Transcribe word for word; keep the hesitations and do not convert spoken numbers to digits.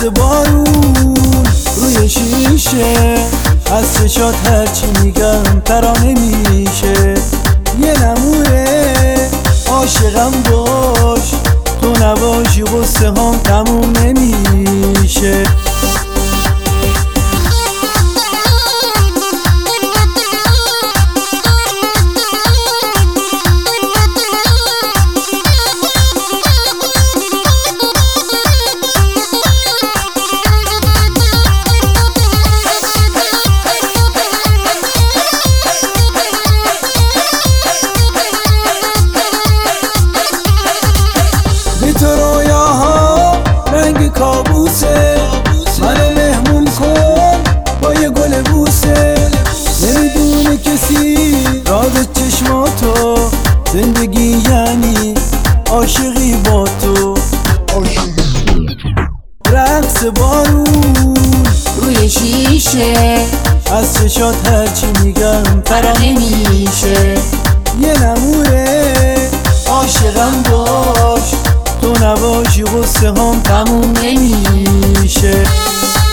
بارون روی شیشه، از چشات هرچی میگم ترانه میشه. یه نمونه عاشقم باش، تو نباشی غصه هم تموم نمیشه. تو رویاها رنگ کابوسه، منو مهمون کن با یه گل بوسه. نمیدونه کسی راز چشماتو، زندگی یعنی عاشقی با تو. رقص بارون روی شیشه، از چشات هرچی میگم ترانه میشه. یه نمونه عاشقم باش، تو نباشی غصه هم تموم نمیشه.